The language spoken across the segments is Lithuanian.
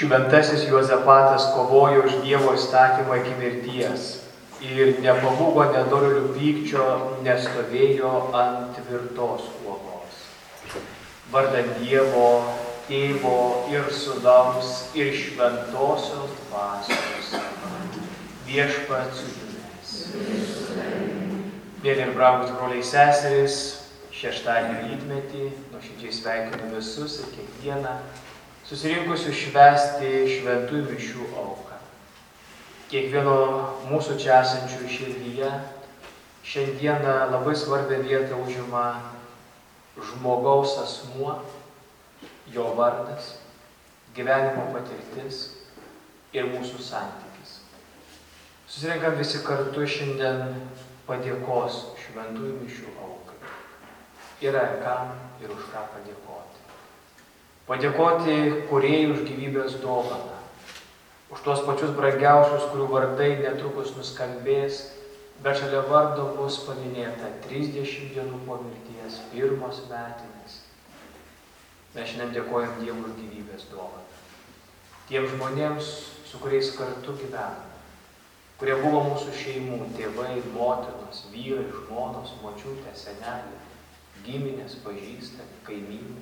Šventasis Juozapatas kovojo už Dievo įstatymą iki mirties ir nepabūgo nedorėlių pykčio, nestovėjo ant tvirtos uolos. Vardan Dievo, Tėvo ir Sūnaus ir Šventosios Dvasios. Viešpats su jumis. Mėly ir brangūs broliai seserys, šeštadienio rytmetį nuoširdžiai sveikinu visus ir kiekvieną susirinkusių švęsti šventųjų mišių auką. Kiekvieno mūsų čia esančių širdyje šiandieną labai svarbią vietą užima žmogaus asmuo, jo vardas, gyvenimo patirtis ir mūsų santykis. Susirinkam visi kartu šiandien padėkos šventųjų mišių aukai. Yra kam ir už ką padėkoti. Padėkoti Kūrėjui už gyvybės dovaną, už tuos pačius brangiausius, kurių vardai netrukus nuskambės, bet šalia vardo bus paminėta 30 dienų po mirties, pirmos metinės. Mes šiandien dėkojam Dievui už gyvybės dovaną. Tiems žmonėms, su kuriais kartu gyvename, kurie buvo mūsų šeimų, tėvai, motinos, vyrai, žmonos, močiutė, seneliai, giminės, pažįstami, kaimynai.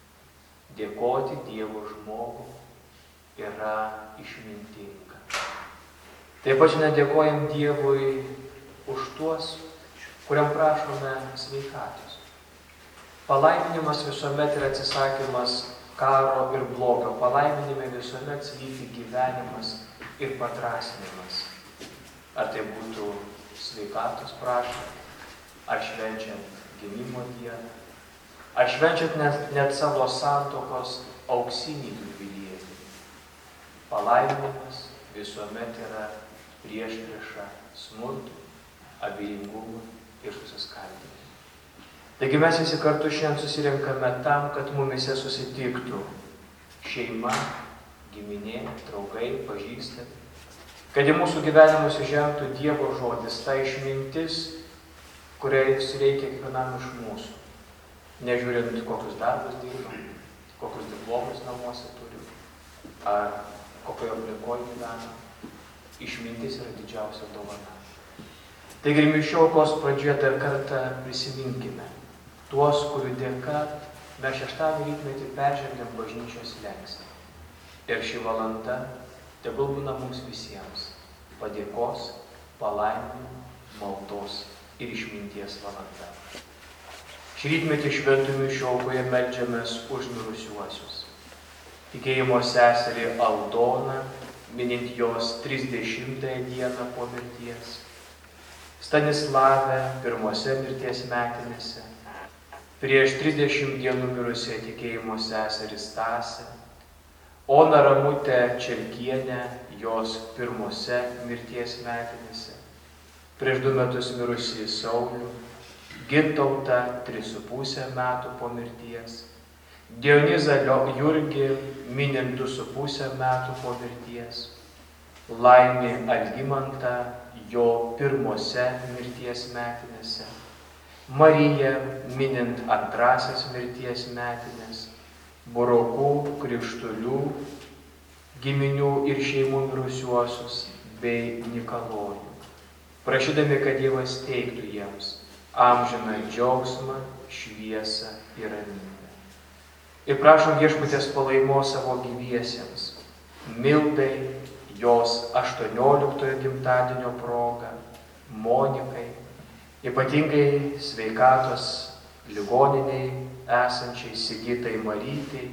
Dėkoti Dievo žmogų yra išmintinga. Taip pat šiandien dėkojam Dievui už tuos, kuriam prašome sveikatos. Palaiminimas visuomet yra atsisakymas karo ir blogio. Palaiminime visuomet slypi gyvenimas ir padrasinimas. Ar tai būtų sveikatos prašymai, ar švenčiant gimimo dieną, ar švenčiant net savo santuokos auksinį jubiliejų. Palaiminimas visuomet yra priešprieša smurtui, abejingumui ir susiskaldymui. Taigi mes visi kartu šiandien susirenkame tam, kad mumise susitiktų šeima, giminė, draugai, pažįstami, kad į mūsų gyvenimus įžengtų Dievo žodis, ta išmintis, kuriais reikia kiekvienam iš mūsų. Nežiūrint, kokius darbus dirbam, kokius diplomus namuose turim, ar kokioje aplinkoje gyvenam, išmintis yra didžiausia dovana. Taigi mišių aukos pradžioje dar kartą prisiminkime tuos, kurių dėka mes šeštadienį rytmetį peržengėm bažnyčios slenkstį. Ir ši valanda tegul būna mums visiems padėkos, palaiminimo, maldos ir išminties valanda. Šį rytmetį šventų mišių aukoje meldžiamės už mirusiuosius. Tikėjimo seserį Aldoną, minint jos 30-ąją dieną po mirties. Stanislavę pirmose mirties metinėse. Prieš 30 dienų mirusią tikėjimo seserį Stasę. Oną Ramutę Čerkienę jos pirmose mirties metinėse. Prieš 2 metus mirusį Saulių, Gintautą 3,5 metų po mirties, Dionizą Jurgį minint 2,5 metų po mirties, Laimį Algimantą jo pirmose mirties metinėse, Mariją minint 2 mirties metinės, Burokų, Krikštulių, giminių ir šeimų mirusiuosius bei Nikolojų, prašydami, kad Dievas teiktų jiems amžiną džiaugsmą, šviesą ir ramybę. Ir prašom Viešpaties palaimos savo gyviesiems, Mildai, jos 18 gimtadienio proga, Monikai, ypatingai sveikatos ligoniniai esančiai Sigitai Marytei,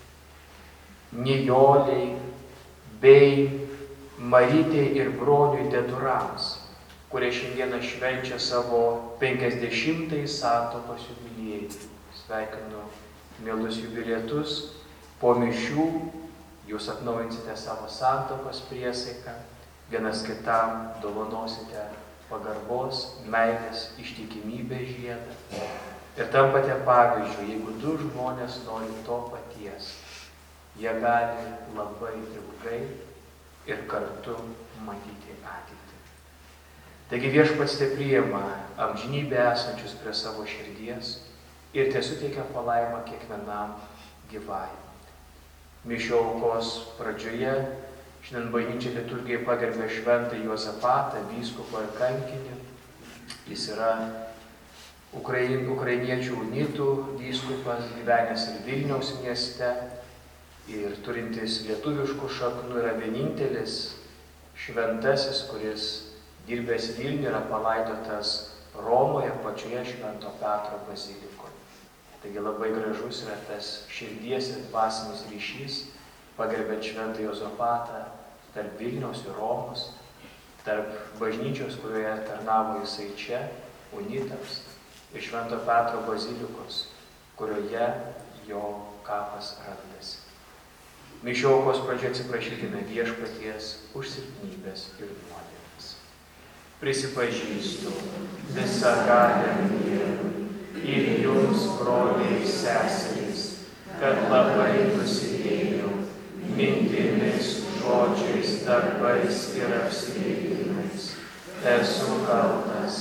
Nijoliai bei Marytei ir broliui Dedurams, kurie šiandieną švenčia savo 50-ąjį santuokos jubiliejų. Sveikinu mielus jubilietus, po mišių jūs atnaujinsite savo santuokos priesaiką, vienas kitam dovanosite pagarbos, meilės, ištikimybės žiedą ir tampate pavyzdžiu, jeigu 2 žmonės nori to paties, jie gali labai ilgai ir kartu matyti ateitį. Taigi Viešpats te priima amžinybę esančius prie savo širdies ir te suteikia palaimą kiekvienam gyvajam. Mišių aukos pradžioje šiandien bažnyčia liturgijai pagerbė šventą Juozapatą, vyskupą ir kankinį. Jis yra ukrainiečių unitų vyskupas, gyvenęs ir Vilniaus mieste ir turintis lietuviškų šaknų, yra vienintelis šventasis, kuris dirbęs Vilniuje yra palaidotas Romoje, pačioje Švento Petro bazilikoje. Taigi labai gražus yra tas širdies ir dvasinis ryšys, pagerbėt šventą Juozapatą tarp Vilniaus ir Romos, tarp bažnyčios, kurioje tarnavo jisai čia, unitams, ir Švento Petro bazilikos, kurioje jo kapas randasi. Mišių aukos pradžioje atsiprašykime Viešpaties už silpnybes ir nuodėmes. Prisipažįstu visagalę Dievui ir jums, broliai ir seserys, kad labai nusidėjau mintimis, žodžiais, darbais ir apsileidimais. Esu kaltas,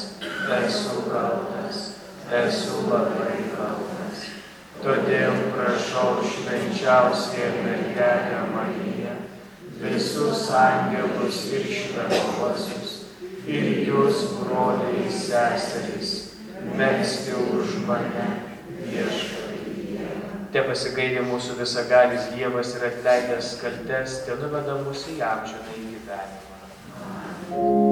labai kaltas. Todėl prašau švenčiausiąją mergelę Mariją, visus angelus ir šventuosius, ir jūs, broliai ir seserys, melsti už mane Viešpatie. Te pasigailė mūsų visagalis Dievas ir atleidęs kaltes, te nuveda mus į amžinąjį gyvenimą.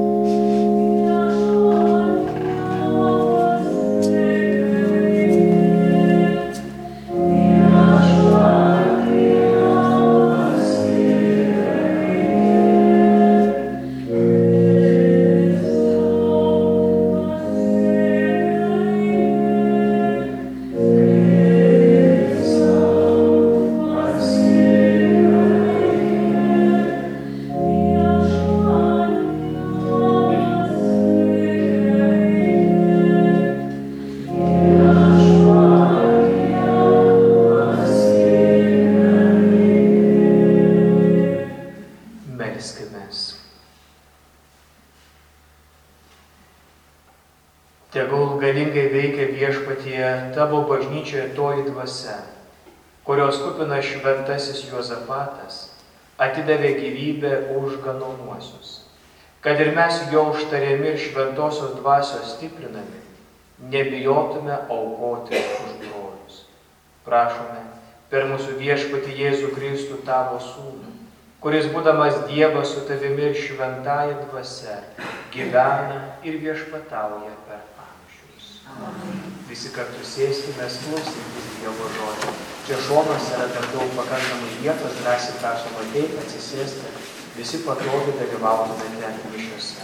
Tegul galingai veikia Viešpatie tavo bažnyčioje toji dvasia, kurios kupinas šventasis Juozapatas atidavė gyvybę už ganomuosius, kad ir mes jo užtariami ir šventosios dvasios stiprinami, nebijotume aukoti už brolius. Prašome per mūsų Viešpatį Jėzų Kristų tavo sūnų, kuris būdamas Dievas su tavimi ir šventąja dvasia gyvena ir viešpatauja per amžius. Visi kartu sėskime, klausykime Dievo žodžio. Čia šonuose yra dar daug pakankamai vietos, drąsiai prašom ateiti, atsisėsti, visi patogiai dalyvautumėte mišiose.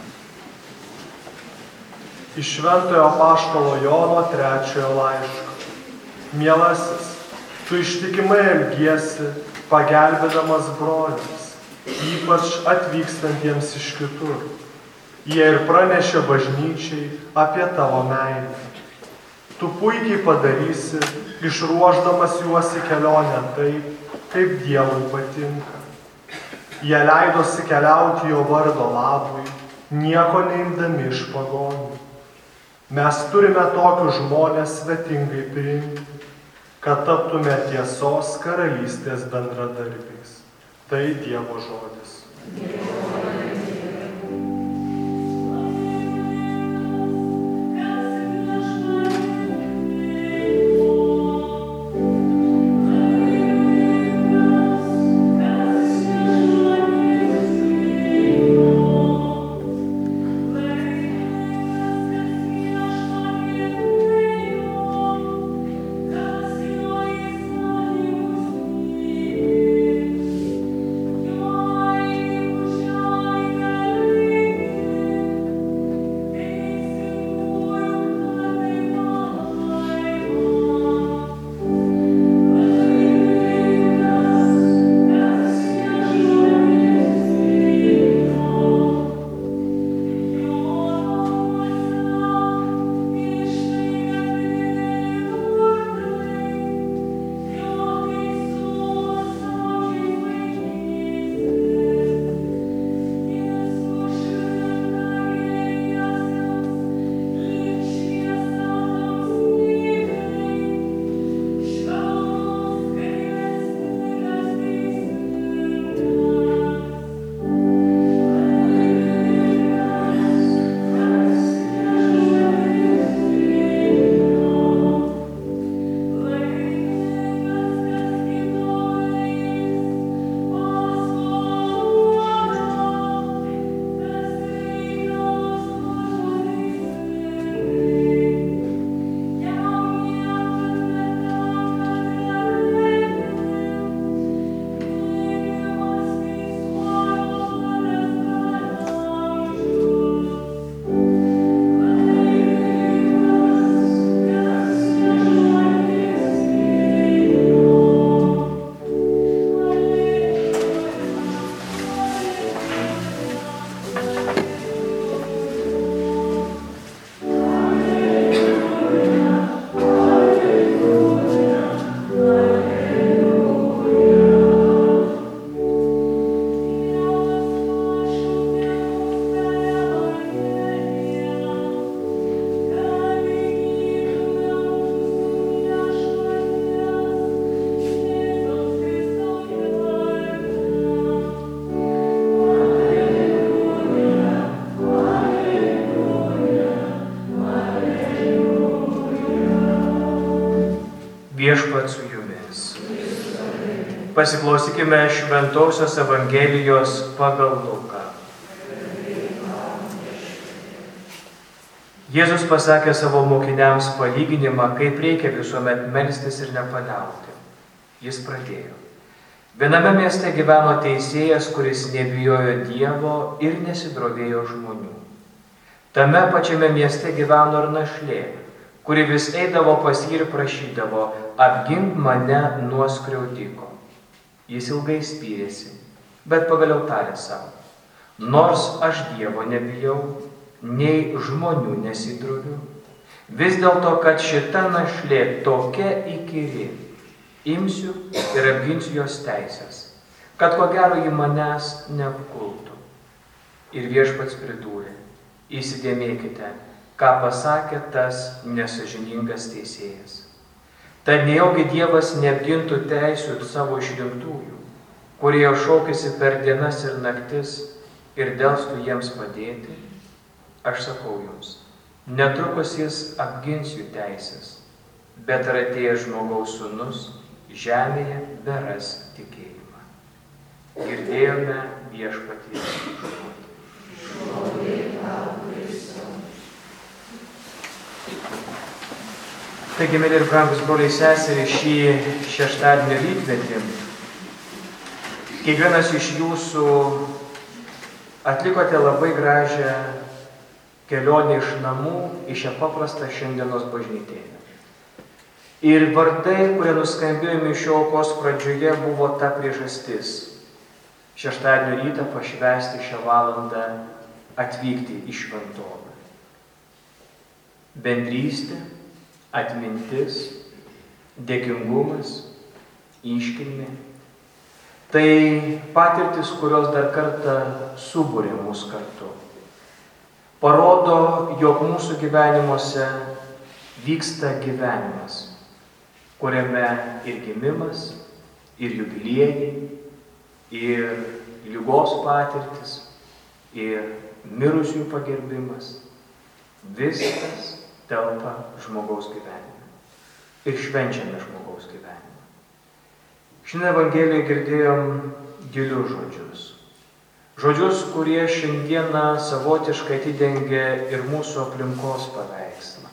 Iš Šventojo apaštalo Jono 3 laiško. Mielasis, tu ištikimai elgiesi, pagelbėdamas broliams, ypač atvykstantiems iš kitur. Jie ir pranešė bažnyčiai apie tavo meilę. Tu puikiai padarysi, išruošdamas juos į kelionę taip, kaip Dievui patinka. Jie leidosi keliauti jo vardo labui, nieko neimdami iš pagonių. Mes turime tokius žmones svetingai priimti, kad taptume tiesos karalystės bendradarbiais. Tai Dievo žodis. Thank you. Pasiklausykime Šventosios Evangelijos pagal Luką. Jėzus pasakė savo mokiniams palyginimą, kaip reikia visuomet melstis ir nepaliauti. Jis pradėjo. Viename mieste gyveno teisėjas, kuris nebijojo Dievo ir nesidrovėjo žmonių. Tame pačiame mieste gyveno ir našlė, kuri vis eidavo pas jį ir prašydavo: apgink mane nuo skriaudiko. Jis ilgai spyrėsi, bet pagaliau tarė savo: nors aš Dievo nebijau, nei žmonių nesidroviu, vis dėlto, kad šita našlė tokia įkyri, imsiu ir apginsiu jos teisės, kad ko gero ji manęs neapkultų. Ir Viešpats pridūrė: įsidėmėkite, ką pasakė tas nesąžiningas teisėjas. Tad nejaugi Dievas neapgintų teisių savo išrinktųjų, kurie šaukėsi per dienas ir naktis ir delstų jiems padėti? Aš sakau jums, netrukus jis apgins jų teisės, bet ar atėjęs Žmogaus Sūnus žemėje beras tikėjimą. Girdėjome Viešpaties žodį. Taigi, mėly ir brangūs broliai seserys, šį šeštadienio rytmetį kiekvienas iš jūsų atlikote labai gražią kelionę iš namų į šią paprastą šiandienos bažnytėlę. Ir vardai, kurie nuskambėjo mišių aukos pradžioje, buvo ta priežastis šeštadienio rytą pašvęsti šią valandą atvykti į šventovę. Bendrystė, atmintis, dėkingumas, iškilmė. Tai patirtis, kurios dar kartą subūrė mus kartu. Parodo, jog mūsų gyvenimuose vyksta gyvenimas, kuriame ir gimimas, ir jubiliejai, ir ligos patirtis, ir mirusiųjų pagerbimas. Viskas telpa žmogaus gyvenime. Ir švenčiame žmogaus gyvenimą. Šiandien Evangelijoje girdėjom gilius žodžius. Žodžius, kurie šiandieną savotiškai atidengia ir mūsų aplinkos paveikslą.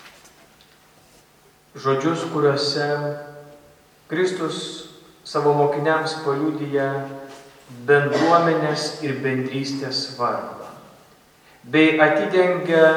Žodžius, kuriuose Kristus savo mokiniams paliudija bendruomenės ir bendrystės svarbą, bei atidengia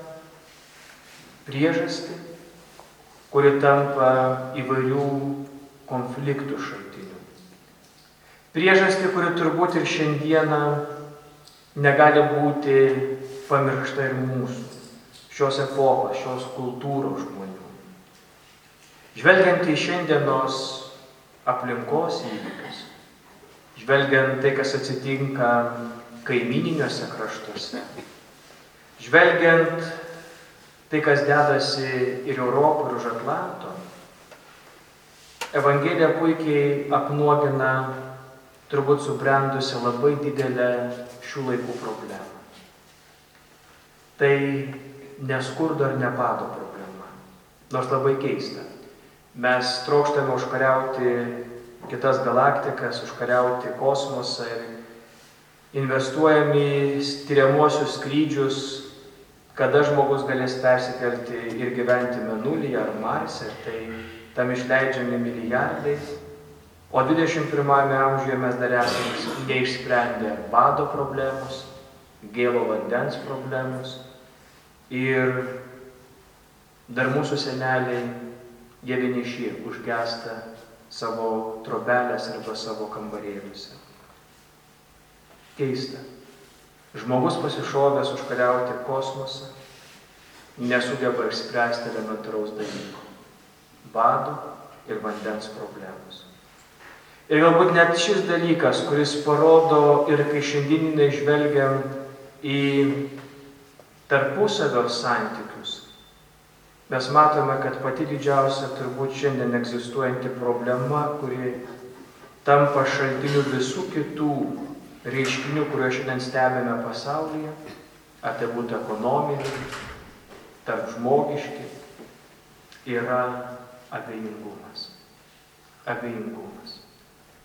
priežastį, kuri tampa įvairių konfliktų šaltiniu. Priežastį, kuri turbūt ir šiandieną negali būti pamiršta ir mūsų, šios epochos, šios kultūros žmonių. Žvelgiant į šiandienos aplinkos įvykius, žvelgiant tai, kas atsitinka kaimyniniuose kraštuose, žvelgiant tai, kas dedasi ir Europoje, ir už Atlanto, Evangelija puikiai apnuogina turbūt subrendusi labai didelę šių laikų problemą. Tai neskurdo ir nebado problema. Nors labai keista. Mes trokštame užkariauti kitas galaktikas, užkariauti kosmosą ir investuojam į tyriamuosius skrydžius, kada žmogus galės persikelti ir gyventi Mėnulyje ar Marse, tai tam išleidžiami milijardai. O 21 amžiuje mes dar esame neišsprendę bado problemos, gėlo vandens problemos ir dar mūsų seneliai, jie vieniši užgęsta savo trobelės arba savo kambarėliuose. Keista. Žmogus pasišovęs užkariauti kosmosą nesugeba išspręsti elementaraus dalyko - bado ir vandens problemos. Ir galbūt net šis dalykas, kuris parodo ir kai šiandieninai žvelgiam į tarpusavio santykius, mes matome, kad pati didžiausia turbūt šiandien egzistuojanti problema, kuri tampa šaltiniu visų kitų reiškinių, kuriuos šiandien stebime pasaulyje, ar tai būtų ekonominiai, tarp žmogiški, yra abejingumas. Abejingumas.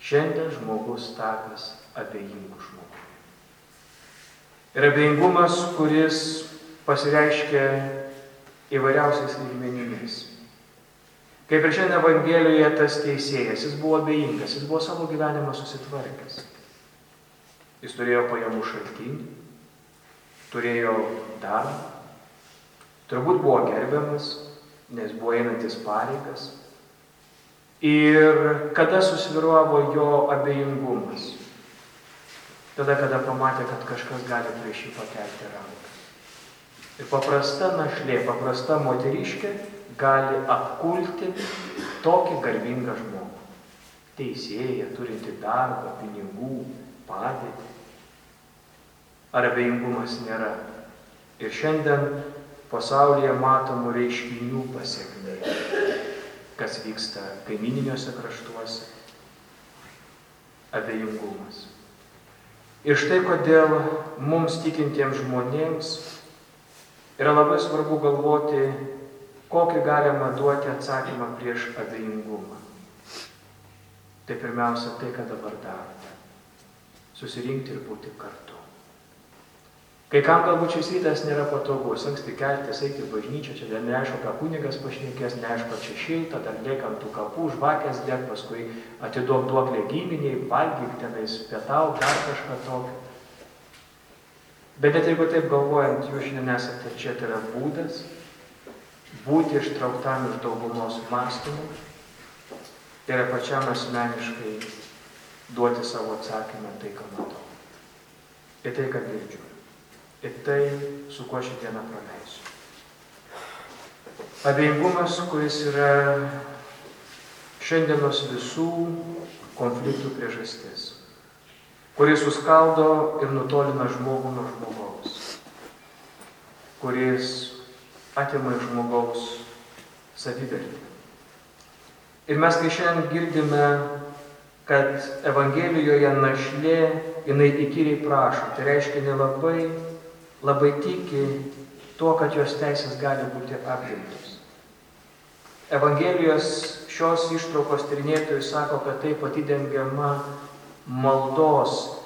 Šiandien žmogus tapęs abejingų žmogų. Ir abejingumas, kuris pasireiškia įvairiausiais lygmenimis. Kaip ir šiandien Evangelijoje tas teisėjas, jis buvo abejingas, jis buvo savo gyvenimą susitvarkęs. Jis turėjo pajamų šaltinį, turėjo darbą, turbūt buvo gerbiamas, nes buvo einantis pareigas. Ir kada susvyruavo jo abejingumas? Tada, kada pamatė, kad kažkas gali prieš jį pakelti ranką. Ir paprasta našlė, paprasta moteriškė gali apkulti tokį garbingą žmogų. Teisėją, turinti darbą, pinigų, padėtį. Ar abejingumas nėra? Ir šiandien pasaulyje matomų reiškinių pasekmė, kas vyksta kaimininiuose kraštuose. Abejingumas. Ir štai kodėl mums tikintiems žmonėms yra labai svarbu galvoti, kokį galima duoti atsakymą prieš abejingumą. Tai pirmiausia tai, ką dabar darote. Susirinkti ir būti kartu. Kai kam galbūt šis rytas nėra patogus, anksti keltis, eiti į bažnyčią, čia dar neaišku, ką kunigas pašnekės, neaišku, čia šilta, dar liek ant tų kapų, žvakės deg, paskui atiduok duoklę giminiai, valgyk tenais, pietauk, dar kažką tokio. Bet net jeigu taip galvojant, jūs šiandien esate čia, tai yra būdas būti ištrauktam iš daugumos mąstymų, tai yra pačiam asmeniškai duoti savo atsakymą tai, ką matau. Ir tai, ką girdžiu. Ir tai, su kuo šią dieną praleisiu. Abejingumas, kuris yra šiandienos visų konfliktų priežastis, kuris suskaldo ir nutolina žmogų nuo žmogaus, kuris atima iš žmogaus savivertę. Ir mes, kai šiandien girdime, kad Evangelijoje našlė, jinai įkyriai prašo, tai reiškia labai tiki tuo, kad jos teisės gali būti apgintos. Evangelijos šios ištraukos tyrinėtojai sako, kad taip atidengiama maldos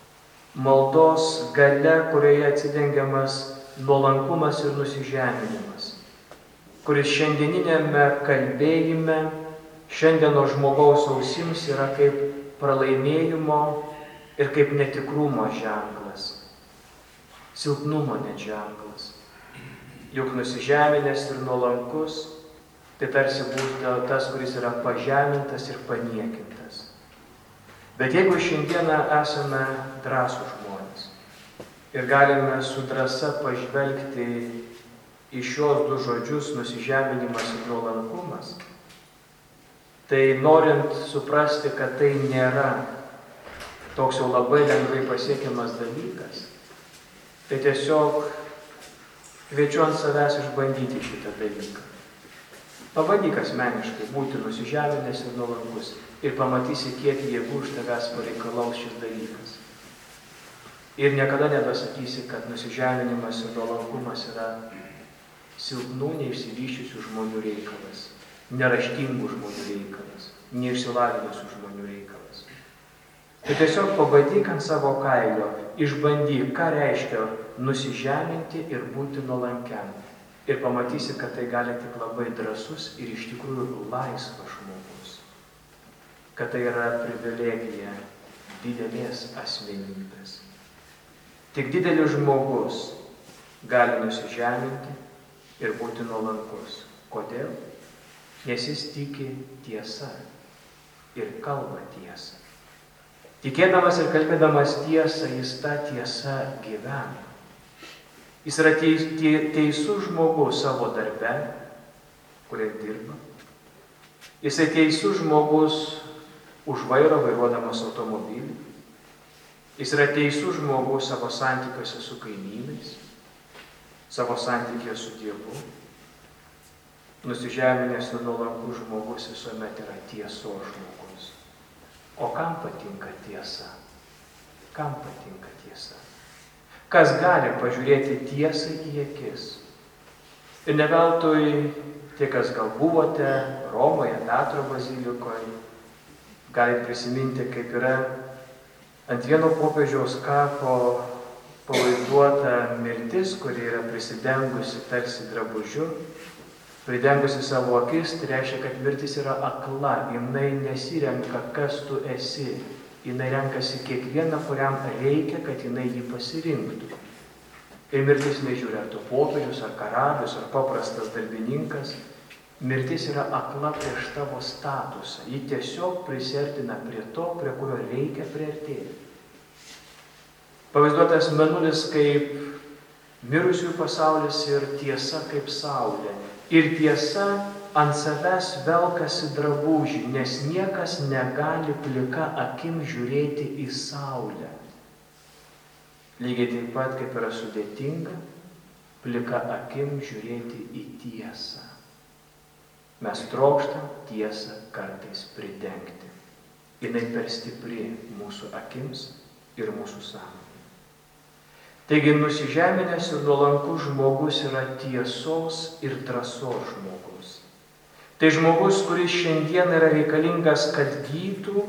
galia, kurioje atsidengiamas nuolankumas ir nusižeminimas, kuris šiandieninėme kalbėjime, šiandieno žmogaus ausims yra kaip pralaimėjimo ir kaip netikrumo ženklas, silpnumo net ženklas. Juk nusižeminęs ir nuolankus, tai tarsi būtų tas, kuris yra pažemintas ir paniekintas. Bet jeigu šiandieną esame drąsūs žmonės ir galime su drąsa pažvelgti į šios du žodžius nusižeminimas ir nuolankumas, tai norint suprasti, kad tai nėra toks jau labai lengvai pasiekiamas dalykas, tai tiesiog kviečiu ant savęs išbandyti šitą dalyką. Pabandyk asmeniškai būti nusižeminęs ir nuolankus ir pamatysi, kiek jėgų iš tavęs pareikalaus šis dalykas. Ir niekada nebesakysi, kad nusižeminimas ir nuolankumas yra silpnų, neišsivysčiusių žmonių reikalas, neraštingų žmonių reikalas, neišsilavinusių žmonių reikalas. Tai tiesiog pabandyk ant savo kailio, išbandyk, ką reiškia nusižeminti ir būti nuolankiam. Ir pamatysi, kad tai gali tik labai drąsus ir iš tikrųjų laisvas žmogus. Kad tai yra privilegija didelės asmenybės. Tik didelis žmogus gali nusižeminti ir būti nuolankus. Kodėl? Nes jis tiki tiesa ir kalba tiesą. Tikėdamas ir kalbėdamas tiesą, jis tą tiesą gyvena. Jis yra teisus žmogus savo darbe, kurie dirba. Jisai teisus žmogus už vairo vairuodamas automobilį. Jis yra teisus žmogus savo santykiuose su kaimynais, savo santykiuose su Dievu. Nusižeminęs ir nuolankus žmogus visuomet yra tiesos žmogus. O kam patinka tiesa? Kam patinka tiesa? Kas gali pažiūrėti tiesai į akis? Ir ne veltui tie, kas gal buvote Romoje, Petro bazilikoje, Galite prisiminti, kaip yra ant vieno popiežiaus kapo pavaizduota mirtis, kuri yra prisidengusi tarsi drabužiu, pridengusi savo akis, tai reiškia, kad mirtis yra akla, jinai nesirenka, kas tu esi, jinai renkasi kiekvieną, kuriam reikia, kad jinai jį pasirinktų. Ir mirtis nežiūri, ar tu popiežius, ar karalius, ar paprastas darbininkas, mirtis yra akla prieš tavo statusą, ji tiesiog prisiartina prie to, prie kurio reikia priartėti. Pavaizduotas mėnulis kaip mirusiųjų pasaulis ir tiesa kaip saulė. Ir tiesa ant savęs velkasi drabužį, nes niekas negali plika akim žiūrėti į saulę. Lygiai taip pat, kaip yra sudėtinga plika akim žiūrėti į tiesą. Mes trokštam tiesą kartais pridengti. Jinai per stipri mūsų akims ir mūsų sąmonei. Taigi nusižeminęs ir nuolankus žmogus yra tiesos ir drąsos žmogus. Tai žmogus, kuris šiandien yra reikalingas, kad gytų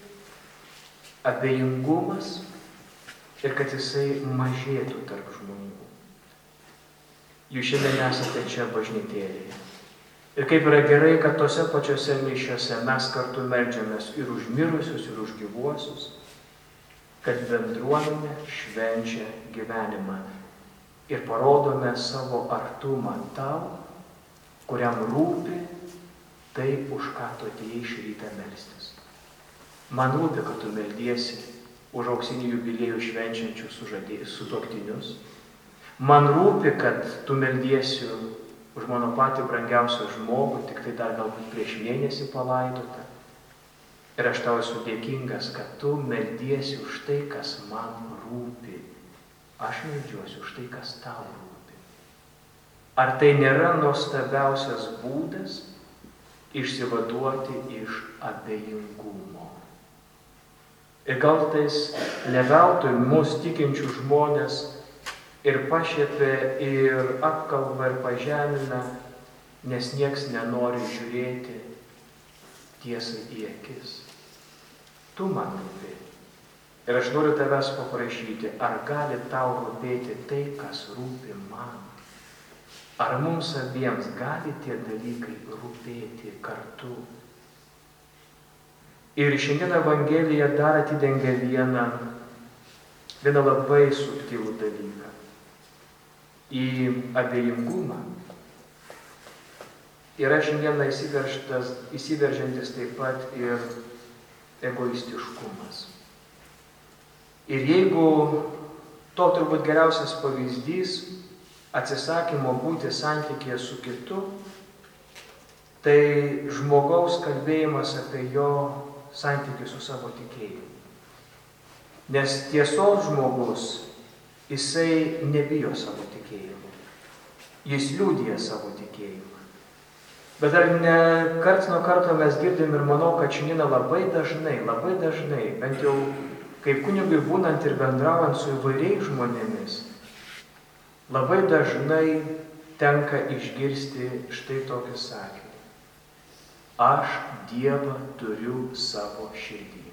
abejingumas ir kad jisai mažėtų tarp žmonių. Jūs šiandien esate čia bažnytėlėje. Ir kaip yra gerai, kad tose pačiose mišiose mes kartu meldžiamės ir už mirusius, ir už gyvuosius, kad bendruomenė švenčia gyvenimą ir parodome savo artumą tau, kuriam rūpi tai, už ką tu atėjai šį rytą melstis. Man rūpi, kad tu meldiesi už auksinį jubiliejų švenčiančius sutuoktinius. Man rūpi, kad tu meldiesi už mano patį brangiausią žmogų, tik tai dar galbūt prieš mėnesį palaidotą. Ir aš tau esu dėkingas, kad tu meldiesi už tai, kas man rūpi. Aš meldžiuosi už tai, kas tau rūpi. Ar tai nėra nuostabiausias būdas išsivaduoti iš abejingumo? Ir gal tais neveltui mus tikinčių žmonės ir pašiepia, ir apkalba, ir pažemina, nes nieks nenori žiūrėti tiesai į akis. Tu man rūpi. Ir aš noriu tavęs paprašyti, ar gali tau rūpėti tai, kas rūpi man? Ar mums abiems gali tie dalykai rūpėti kartu? Ir šiandien Evangelija dar atidengia vieną labai subtilų dalyką. Į abejingumą yra šiandieną įsiveržiantis taip pat ir egoistiškumas. Ir jeigu to turbūt geriausias pavyzdys atsisakymo būti santykėje su kitu, tai žmogaus kalbėjimas apie jo santykį su savo tikėjimu. Nes tiesos žmogus, jisai nebijo savo tikėjimo. Jis liudija savo tikėjimą. Bet ar ne karts nuo karto mes girdim ir manau, kad šiandien labai dažnai, bent jau kaip kunigui būnant ir bendraujant su įvairiais žmonėmis, labai dažnai tenka išgirsti štai tokį sakinį. Aš Dievą turiu savo širdį.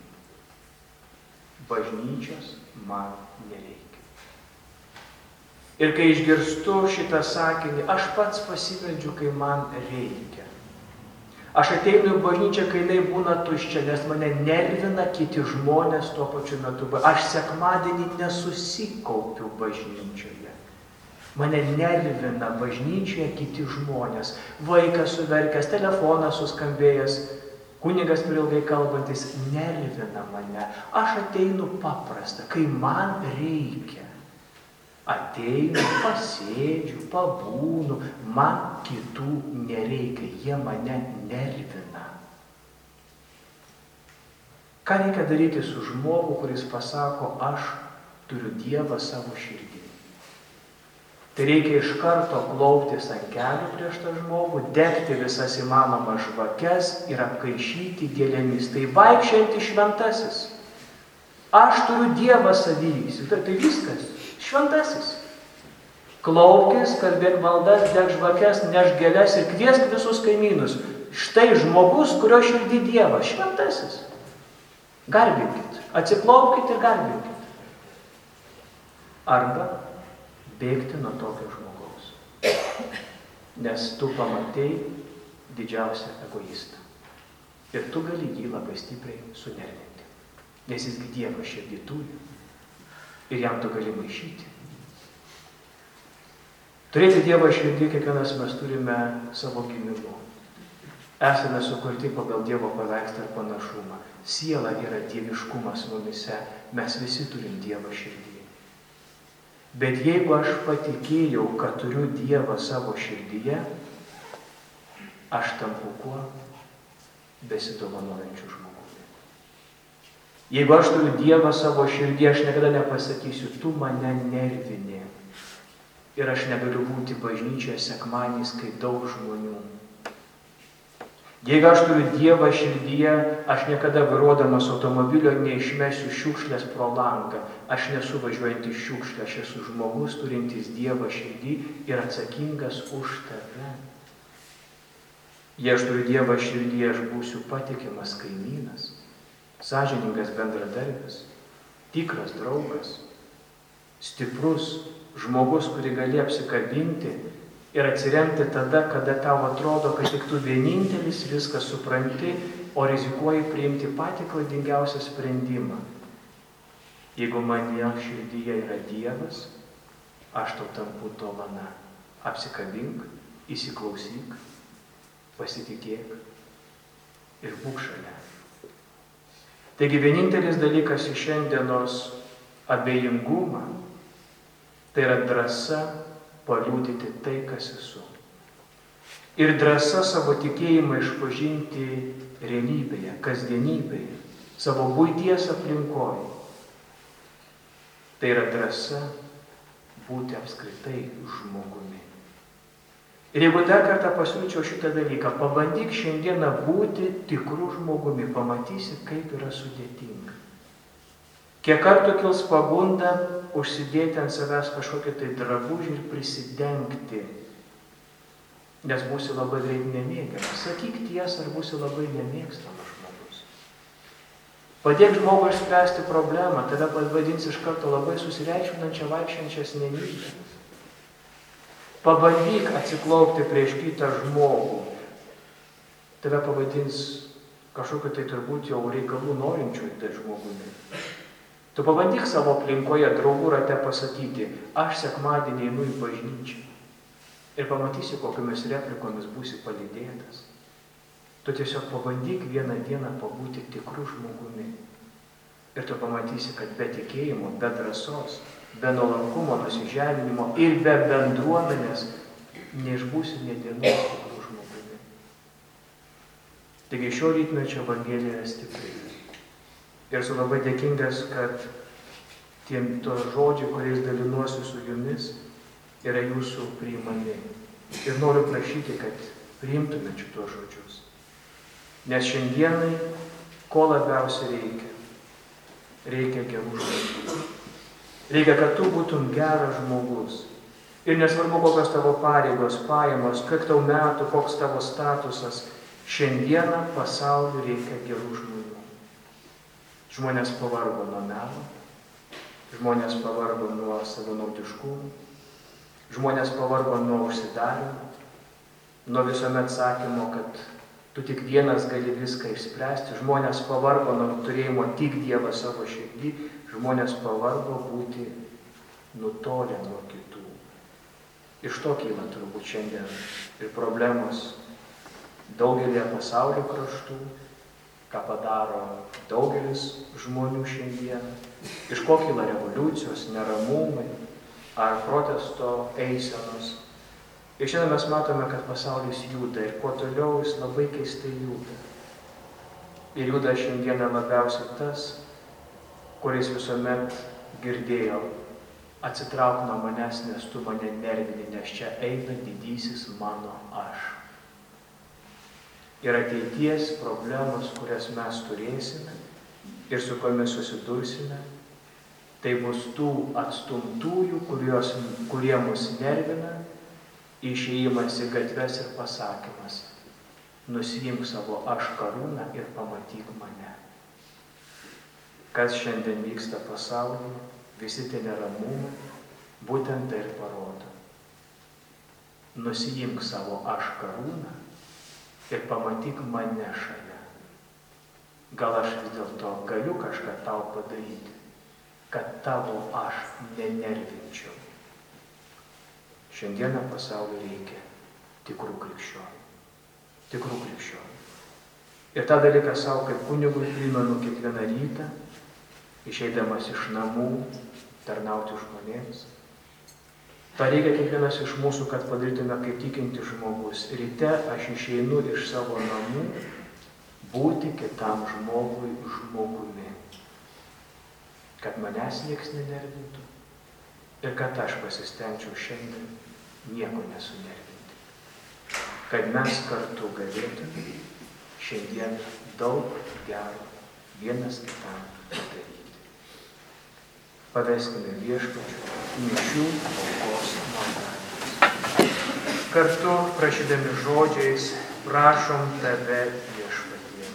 Bažnyčios man nereikia. Ir kai išgirstu šitą sakinį, aš pats pasimeldžiu, kai man reikia. Aš ateinu į bažnyčią, kai jinai būna tuščia, nes mane nervina kiti žmonės tuo pačiu metu. Aš sekmadienį nesusikaupiu bažnyčioje. Mane nervina bažnyčioje kiti žmonės. Vaikas suverkęs, telefonas suskambėjęs, kunigas per ilgai kalbantis, nervina mane. Aš ateinu paprasta, kai man reikia. Ateinu, pasėdžiu, pabūnu, man kitų nereikia, jie mane nervina. Ką reikia daryti su žmogu, kuris pasako, aš turiu Dievą savo širdį? Tai reikia iš karto klauptis ant kelių prieš tą žmogų, degti visas įmanomas žvakes ir apkaišyti gėlėmis. Tai vaikščiantis šventasis. Aš turiu Dievą savyje, tai viskas. Šventasis. Klaupkis, kalbėk maldas, deg žvakes, neš gėles ir kviesk visus kaimynus. Štai žmogus, kurio širdį Dievas, šventasis. garbinkit, atsiklaupkit ir garbinkit. Arba bėgti nuo tokio žmogaus, nes tu pamatei didžiausią egoistą. Ir tu gali jį labai stipriai sunervinti, nes jisgi Dievą širdį turi ir jam tu gali maišyti. Turėti Dievą širdį kiekvienas mes turime savo gimimu. Esame sukurti pagal Dievo paveikslą ir panašumą. Siela yra dieviškumas mumise, mes visi turim Dievą širdį. Bet jeigu aš patikėjau, kad turiu Dievą savo širdyje, aš tampu kuo? Besidovanojančių žmogumi. Jeigu aš turiu Dievą savo širdį, aš niekada nepasakysiu, tu mane nervini. Ir aš negaliu būti bažnyčioje sekmadieniais, kai daug žmonių. Jeigu aš turiu Dievą širdyje, aš niekada vairuodamas automobilio neišmesiu šiukšlės pro langą. Aš nesu važiuojantis šiukšlė, aš esu žmogus turintis Dievą širdį ir atsakingas už tave. Jei aš turiu Dievą širdyje, aš būsiu patikimas kaimynas, sąžiningas bendradarbis, tikras draugas, stiprus žmogus, kurį gali apsikabinti ir atsiremti tada, kada tau atrodo, kad tik tu vienintelis viską supranti, o rizikuoji priimti patį klaidingiausią sprendimą. Jeigu manyje širdyje yra Dievas, aš tau tampu dovana. Apsikabink, įsiklausyk, pasitikėk ir būk šalia. Taigi vienintelis dalykas iš šiandienos abejingumą, tai yra drąsa paliudyti tai, kas esu. Ir drąsa savo tikėjimą išpažinti realybėje, kasdienybėje, savo buities aplinkoje. Tai yra drąsa būti apskritai žmogumi. Ir jeigu dar kartą pasiūlyčiau šitą dalyką, pabandyk šiandieną būti tikrų žmogumi, pamatysi, kaip yra sudėtinga. Kiek kartų kils pagunda užsidėti ant savęs kažkokį tai drabužį ir prisidengti, nes būsi labai greit nemėgiamas. Sakyk tiesą, ar būsi labai nemėgstamas žmogus. Padėk žmogui išspręsti problemą, tave vadins iš karto labai susireikšminančią vaikščiančią asmenybę. Pabandyk atsiklaupti prieš kitą žmogų. Tave pavadins kažkokiu tai turbūt jau reikalų norinčiu tai žmogumi. Tu pabandyk savo aplinkoje draugų rate pasakyti, aš sekmadienį einu į bažnyčią. Ir pamatysi, kokiamis replikomis būsi palydėtas. Tu tiesiog pabandyk vieną dieną pabūti tikrų žmogumi. Ir tu pamatysi, kad be tikėjimo, be drąsos, be nuolankumo, nusižeminimo ir be bendruomenės neišbūsi nė dienos tikrų žmogumi. Taigi šio rytmečio Evangelija yra stipri. Ir esu labai dėkingas, kad to žodžiai, kuriais dalinuosi su jumis, yra jūsų priimami. Ir noriu prašyti, kad priimtumėte šitos žodžius. Nes šiandienai, ko labiausiai reikia? Reikia gerų žmonių. Reikia, kad tu būtum geras žmogus. Ir nesvarbu, kokios tavo pareigos, pajamos, kiek tau metų, koks tavo statusas, šiandieną pasauliu reikia gerų žmonių. Žmonės pavargo nuo melo, žmonės pavargo nuo savanaudiškumo, žmonės pavargo nuo užsidarimo, nuo visuomet sakymo, kad tu tik vienas gali viską išspręsti. Žmonės pavargo nuo turėjimo tik Dievą savo širdį. Žmonės pavargo būti nutolę nuo kitų. Iš to kyla turbūt šiandien ir problemos daugelį pasaulio kraštų, ką padaro daugelis žmonių šiandien. Iš ko kyla revoliucijos, neramumai ar protesto eisenos. Ir šiandien mes matome, kad pasaulis juda ir kuo toliau jis labai keistai juda. Ir juda šiandieną labiausiai tas, kuris visuomet girdėjo, atsitrauk nuo manęs, nes tu mane nervini, nes čia eina didysis mano aš. Ir ateities problemos, kurias mes turėsime ir su kuriomis susidursime, tai bus tų atstumtųjų, kurie mus nervina, išėjimas į gatves ir pasakymas, nusiimk savo aš karūną ir pamatyk mane. kas šiandien vyksta pasaulyje, visi tie neramumai, būtent tai ir parodo. Nusiimk savo aš karūną ir pamatyk mane šalia. Gal aš vis dėlto galiu kažką tau padaryti, kad tavo aš nenervinčiau. Šiandieną pasauliu reikia tikrų krikščionių. Tikrų krikščionių. Ir tą dalyką savo kaip kunigui primenu kiekvieną rytą, išeidamas iš namų, tarnauti žmonėms. Ta reikia kiekvienas iš mūsų, kad padarytume kaip tikintis žmogus. Ryte aš išeinu iš savo namų būti kitam žmogui žmogumi. Kad manęs nieks nenervintų ir kad aš pasistengčiau šiandien nieko nesunervinti. Kad mes kartu galėtume šiandien daug gero vienas kitam padaryti. Paveskime Viešpačiui mišių aukos maldą. Kartu prašydami žodžiais prašom tave Viešpatie.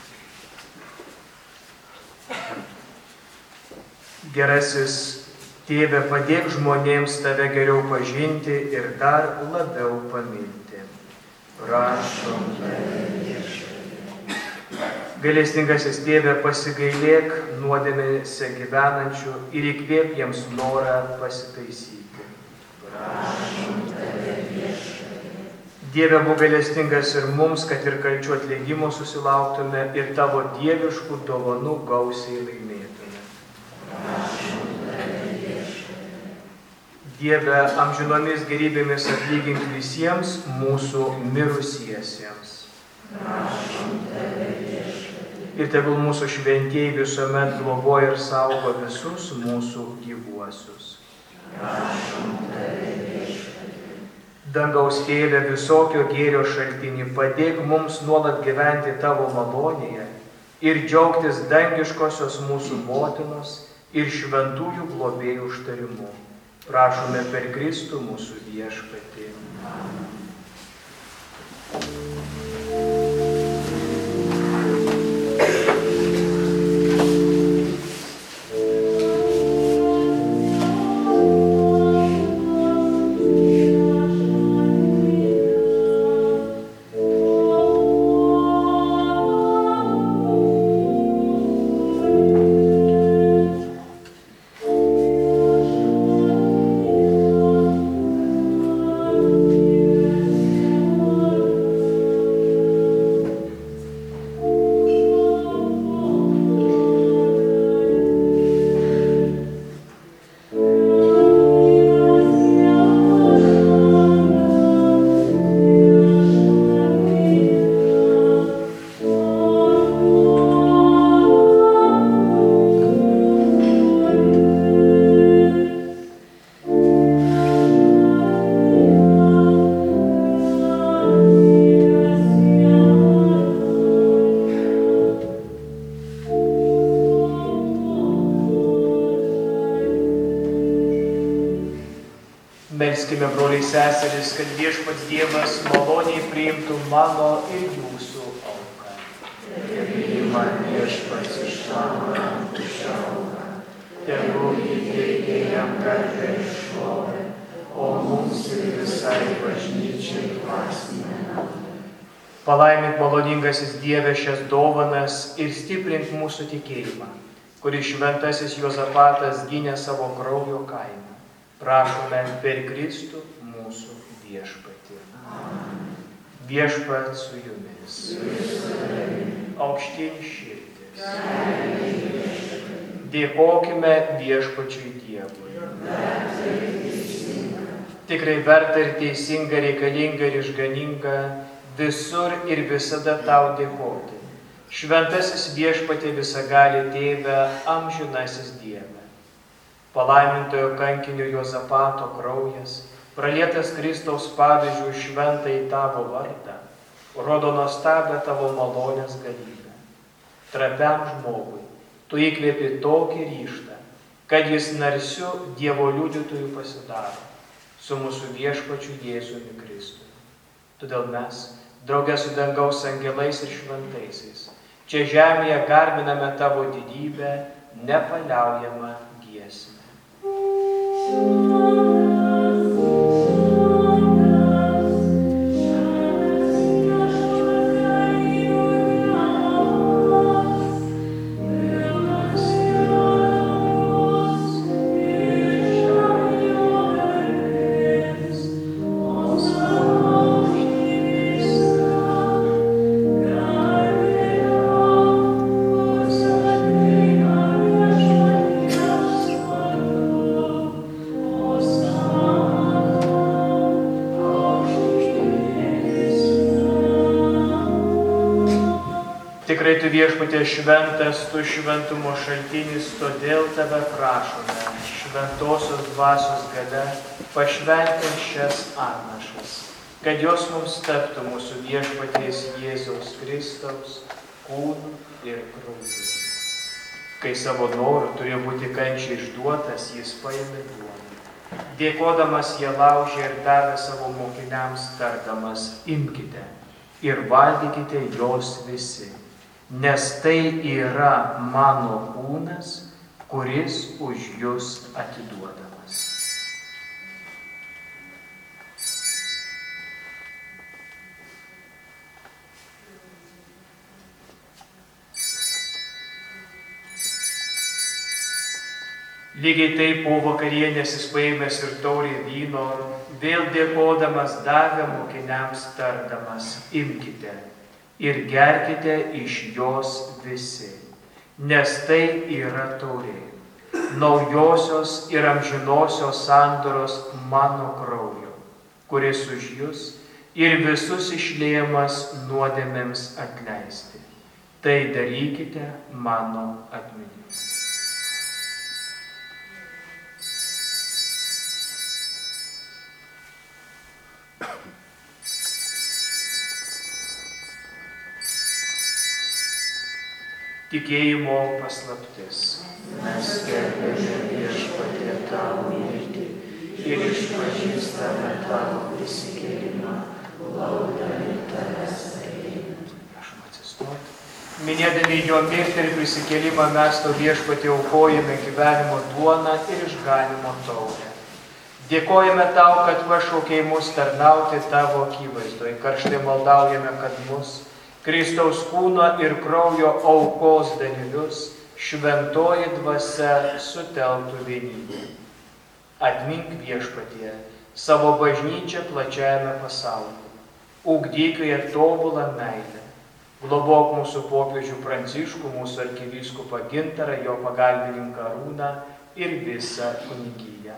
Gerasis Tėve, padėk žmonėms tave geriau pažinti ir dar labiau pamilti. Prašom tave Viešpatie. Gailestingasis Tėve, pasigailėk nuodėmėse gyvenančių ir įkvėp jiems norą pasitaisyti. Prašom tave Viešpatie. Dieve, būk gailestingas ir mums, kad ir kalčių atleidimo susilauktume ir tavo dieviškų dovanų gausiai laimėtume. Prašom tave Viešpatie. Dieve, amžinomis gerybėmis atlygink visiems mūsų mirusiesiems. Prašom tave Viešpatie. Ir tegul mūsų šventieji visuomet globoja ir saugo visus mūsų gyvuosius. Prašom tave Viešpatie. Dangaus Tėve, visokio gėrio šaltinį, padėk mums nuolat gyventi tavo malonėje ir džiaugtis dangiškosios mūsų motinos ir šventųjų globėjų užtarimu. Prašome per Kristų mūsų Viešpatį. Amen. Melskime, broliai seserys, kad Viešpats Dievas maloniai priimtų mano ir jūsų auką. Ir priima Viešpats iš tavo rankų šią auką. Tegul įteikia jam garbę ir šlovę, o mums ir visai bažnyčiai dvasinę naudą. Palaimink, maloningasis Dieve, šias dovanas ir stiprink mūsų tikėjimą, kurį šventasis Juozapatas gynė savo kraujo kainą. Prašome per Kristų mūsų Viešpatį. Viešpats su jumis. Aukštyn širdis. Dėkokime Viešpačiui Dievui. Tikrai verta ir teisinga, reikalinga ir išganinga visur ir visada tau dėkoti. Šventasis Viešpatie visagali Tėve, amžinasis Dieve. Palaimintojo kankinio Juozapato kraujas, pralietas Kristaus pavyzdžių šventai tavo vardą, rodo nuostabią tavo malonės galybę. Trapiam žmogui tu įkvėpi tokį ryžtą, kad jis narsiu Dievo liudytojų pasidaro su mūsų Viešpačiu Jėzumi Kristumi. Todėl mes, drauge su dangaus angelais ir šventaisiais, čia žemėje garbiname tavo didybę, nepaliaujamą giesmę. Tikrai tu viešpatie šventas, tu šventumo šaltinis, todėl tave prašome, šventosios dvasios galia, pašventink šias atnašas, kad jos mums taptų mūsų viešpaties Jėzaus Kristaus kūnu ir krauju. Kai savo noru turėjo būti kančiai išduotas, jis paėmė duoną. Dėkodamas ją laužė ir davė savo mokiniams, tardamas, imkite ir valgykite jos visi. Nes tai yra mano kūnas, kuris už jus atiduodamas. Lygiai taip po vakarienės jis paėmęs ir taurę vyno, vėl dėkodamas davė mokiniams, tardamas, imkite ir gerkite iš jos visi, nes tai yra taurė, naujosios ir amžinosios sandoros mano kraujo, kuris už jus ir visus išliejamas nuodėmėms atleisti. Tai darykite mano atminimui. Tikėjimo paslaptis. Mes skelbiame viešpatie tavo mirtį ir išpažįstame tavo prisikėlimą, laukdami tavęs ateinant. Prašom atsistoti. Minėdami jo mirtį ir prisikėlimą mes tau viešpatie aukojame gyvenimo duoną ir išganimo taurę. Dėkojame tau, kad pašaukei mus tarnauti tavo akivaizdoj. Karštai maldaujame, kad mus Kristaus kūno ir kraujo aukos dalyvius šventoji dvasia sutelktų vienybę. Atmink viešpatie savo bažnyčią plačiajame pasaulyje. Ugdyk ją tobulą meilę. Globok mūsų popiežių Pranciškų, mūsų arkivyskupą Gintarą, jo pagalbininką Arūną ir visą kunigiją.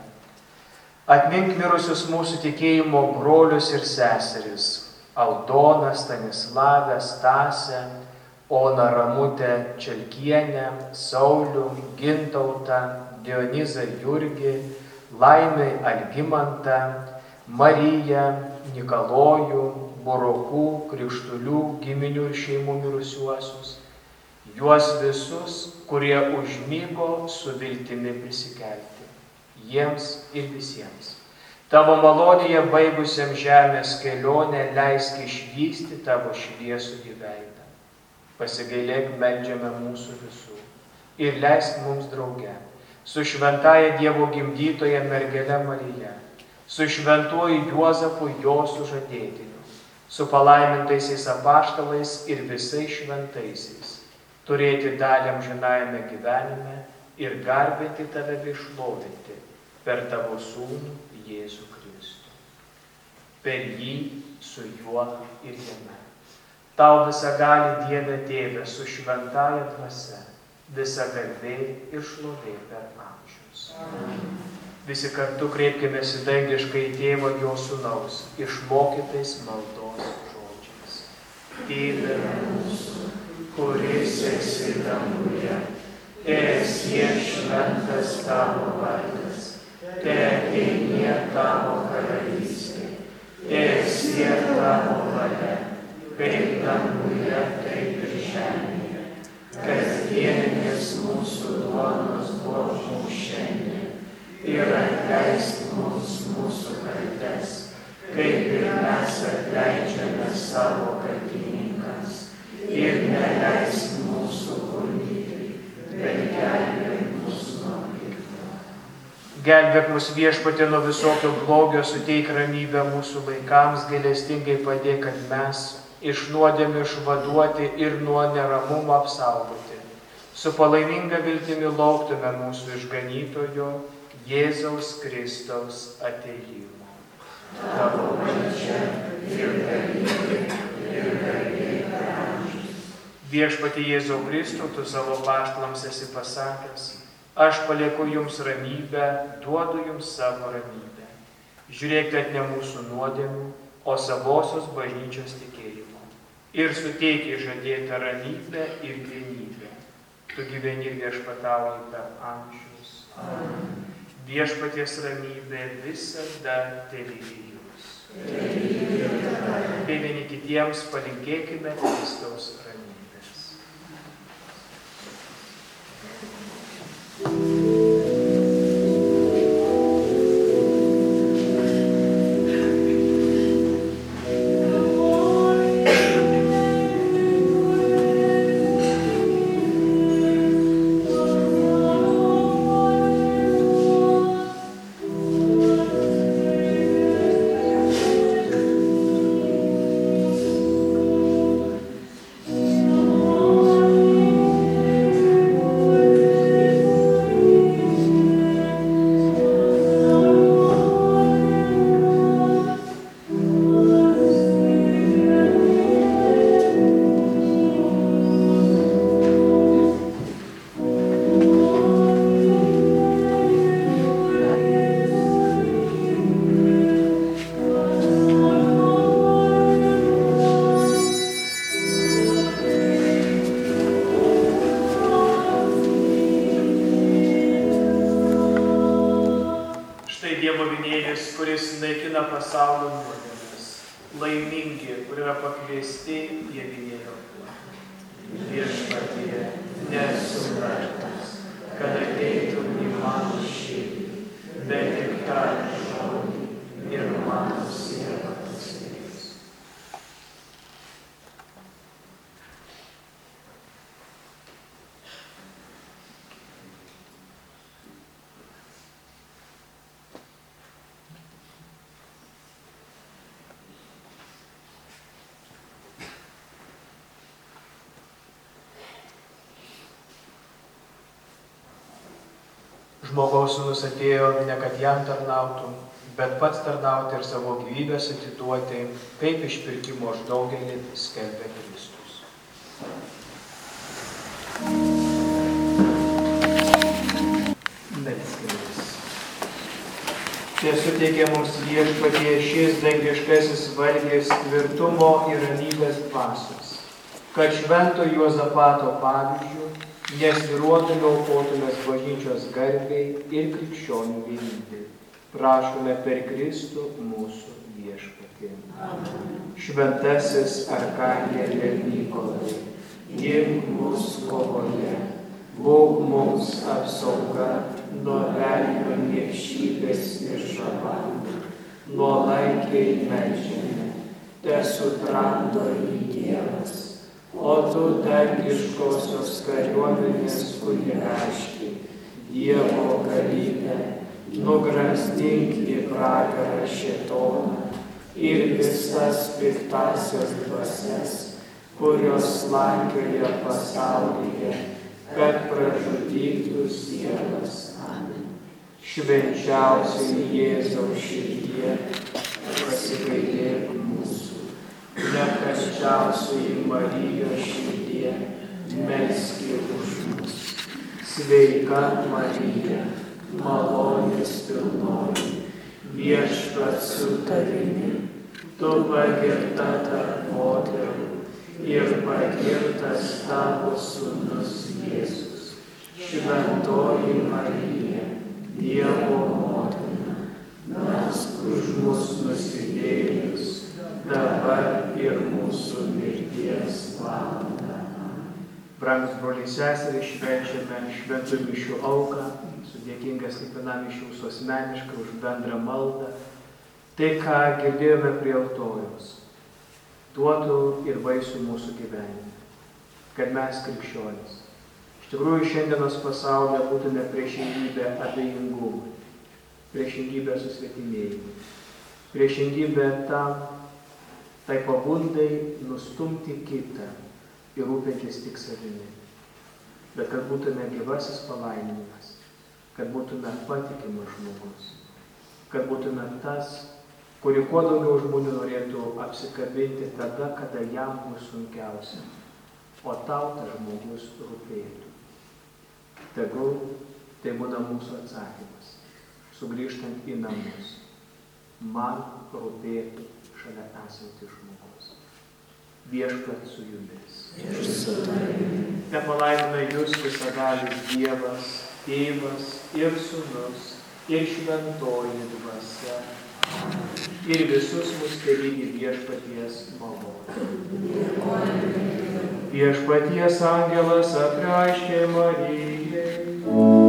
Atmink mirusius mūsų tikėjimo brolius ir seseris. Aldoną, Stanislavę, Stasę, Oną Ramutę Čelkienę, Saulių, Gintautą, Dionizą Jurgį, Laimį Algimantą, Mariją, Nikolojų, Burokų, Krištulių, giminių ir šeimų mirusiuosius. Juos visus, kurie užmygo su viltimi prisikelti. Jiems ir visiems. Tavo malonėje baigusiam žemės kelionę leisk išvysti tavo šviesų veidą. Pasigailėk, meldžiame mūsų visų. Ir leisk mums drauge, su šventaja Dievo gimdytoja mergele Marija, su šventuoju Juozapu jo sužadėtiniu, su palaimintaisiais apaštalais ir visais šventaisiais, turėti dalį amžinajame gyvenime ir garbinti tave bei šlovinti per tavo sūnų Jėzų Kristų. Per jį, su juo ir jame. Tau visagali Dieve Tėve su šventąja dvasia, visa garbė ir šlovė per amžius. Amen. Visi kartu kreipkimės į dangiškąjį Tėvą jo sūnaus, išmokytais maldos žodžiais. Tėve mūsų, kuris esi danguje, teesie šventas tavo vardas. Teateinie tavo karalystė, teesie tavo valia, kaip danguje, taip ir žemėje. Kasdieninės mūsų duonos duok mums šiandien ir atleisk mums mūsų kaltes, kaip ir mes atleidžiame savo kaltininkams. Ir neleisk mūsų gundyti, bet gelbėk Gelbėk mus viešpatie nuo visokio blogio, suteik ramybę mūsų laikams, gailestingai padėk, kad mes iš nuodėmių išvaduoti ir nuo neramumo apsaugoti. Su palaiminga viltimi lauktume mūsų išganytojo Jėzaus Kristaus atėjimo. Tavo valdžia ir galybė ir garbė per amžius. Viešpatie Jėzau Kristau, tu savo apaštalams esi pasakęs: aš palieku jums ramybę, duodu jums savo ramybę. Žiūrėkite ne mūsų nuodėmių, o savosios bažnyčios tikėjimo. Ir suteikia žadėtą ramybę ir vienybę. Tu gyveni ir viešpatauji per amžius. Amen. Viešpaties ramybė visada telydi jūs. Bei vieni kitiems palinkėkime Kristaus ramybės. Pasaulio nuodėmes, laimingi, kur yra pakviesti dievinėjo. Viešpatie, nesu vertas, kad ateitum į mano širdį, bet tik tark žodį ir mano siela pasveiks. Žmogaus sūnus atėjo ne kad jam tarnautų, bet pats tarnauti ir savo gyvybės atiduoti, kaip išpirkimo už daugelį skelbia Kristus. Melskimės. Čia suteikė mums Viešpatie šis dangiškasis valgis tvirtumo ir ramybės dvasios, kad švento Juozapato pavyzdžiu nesvyruotume aukotumės bažnyčios garbei ir krikščionių vienybei. Prašome per Kristų mūsų Viešpatį. Šventasis arkangelė Mykolai, gink mus kovoje, būk mums apsauga nuo velnio niekšybės ir žabandų, nuolankiai meldžiame, tesutramdo jį Dievas. O tu dangiškosios kariuomenės kunigaikšti, Dievo galybę, nugramzdink į pragarą šėtoną ir visas piktasias dvasias, kurios slankioja pasaulyje, kad pražudytų sielas. Amen. Švenčiausioji Jėzaus širdie, pasigailėk mūsų. Nekančiausioji Marijos širdie, melskit už mus. Sveika Marija, malonės pilnoji, Viešpats su tavimi, tu pagirta tarp moterų ir pagirtas tavo sūnus Jėzus. Šventoji Marija, Dievo motina, melsk už mus nusidėjėlius, dabar ir mūsų mirties valandą. Brangus broliai seseriai, švenčiame šventų mišių auką, esu dėkingas kiekvienam iš jūsų asmeniškai už bendrą maldą. Tai, ką girdėjome prie altoriaus, duotų ir vaisių mūsų gyvenime, kad mes krikščionys. Iš tikrųjų, šiandienos pasaulyje būtume priešingybė abejingumui, priešingybė susvetimėjimui, priešingybė tai pagundai nustumti kitą ir rūpintis tik savimi. Bet kad būtume gyvasis palaiminimas, kad būtume patikimas žmogus, kad būtume tas, kurį kuo daugiau žmonių norėtų apsikabinti tada, kada jam bus sunkiausia, o tau tas žmogus rūpėtų. Tegul tai būna mūsų atsakymas, sugrįžtant į namus. Man rūpėtų šalia esantis žmogus. Viešpat su jumis. Te palaimina jūs visagalis Dievas, Tėvas ir Sūnus ir Šventoji Dvasia. Ir visus mus telydi Viešpaties malonė. Viešpaties angelas apreiškė Marijai.